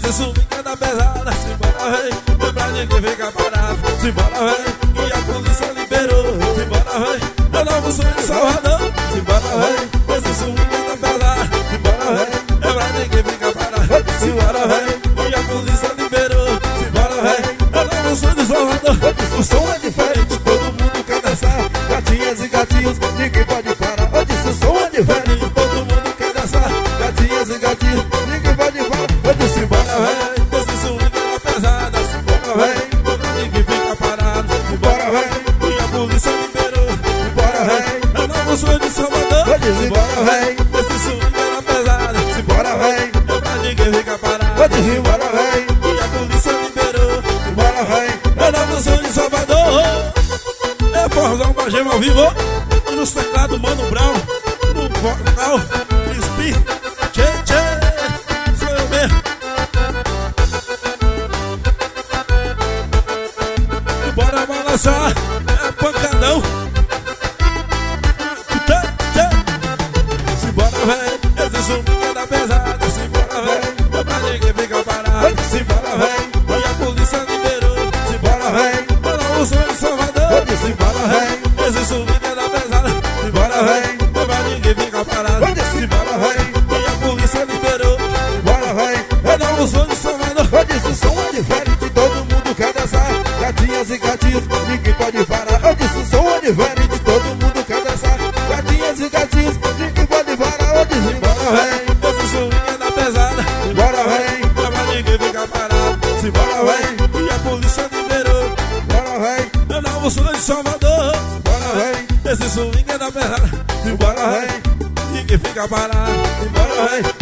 esse swing é da pesada. Simbora, vem, não pra ninguém ficar parado. Simbora, vem, e a polícia liberou. Simbora, vem, é novo sonho de Salvador. Simbora, vem, esse swing é da pesada. Simbora, vem, é pra ninguém ficar parado. Simbora, vem, e a polícia liberou. Simbora, vem, é novo sonho de Salvador. O som é diferente, todo mundo quer dançar. Gatinhas e gatinhos, ninguém pode parar. Eu disse, o som é diferente, todo mundo quer dançar. Gatinhas e gatinhos, ninguém pode parar. Eu disse, bora, vem, esse swing é da pesada. Simbora, vem, pra ninguém ficar parado. Simbora, vem, e a polícia liberou. Simbora, vem, é novo sonho de Salvador. eu disse, bora, vem, esse swing é da pesada. Simbora, vem, é pra ninguém ficar parado. eu disse, bora, vem, e a polícia liberou. Simbora, vem, é novo sonho de Salvador. É Forzão pra gema ao vivo. E nos teclados Mano Brown. No vocal Crispim. Tchê, tchê, sou eu mesmo. E bora balançar. É pancadão. Tchê, tchê. Simbora, vem, esse swing é da pesada. Simbora, vem, é pra ninguém ficar parado. Simbora, vem, e a polícia liberou. Simbora, vem, é novo sonho de Salvador. Simbora, vem, esse swing é da pesada. Simbora, vem, é pra ninguém ficar parado. Simbora, vem, e a polícia liberou. bora, vem, É novo sonho de Salvador. eu disse, o som é diferente, todo mundo quer dançar. Gatinhas e gatinhos, ninguém pode parar. Eu disse, o som é diferente, todo mundo quer dançar. Gatinhas e gatinhos, ninguém pode parar. Eu disse, bora, vem, esse swing é da pesada. bora, vem, É pra ninguém ficar parado. Simbora, vem, e a polícia liberou. bora, vem, É novo sonho de Salvador. bora, vem, Esse swing é da pesada. bora, vem, Ninguém fica parado. bora, vem.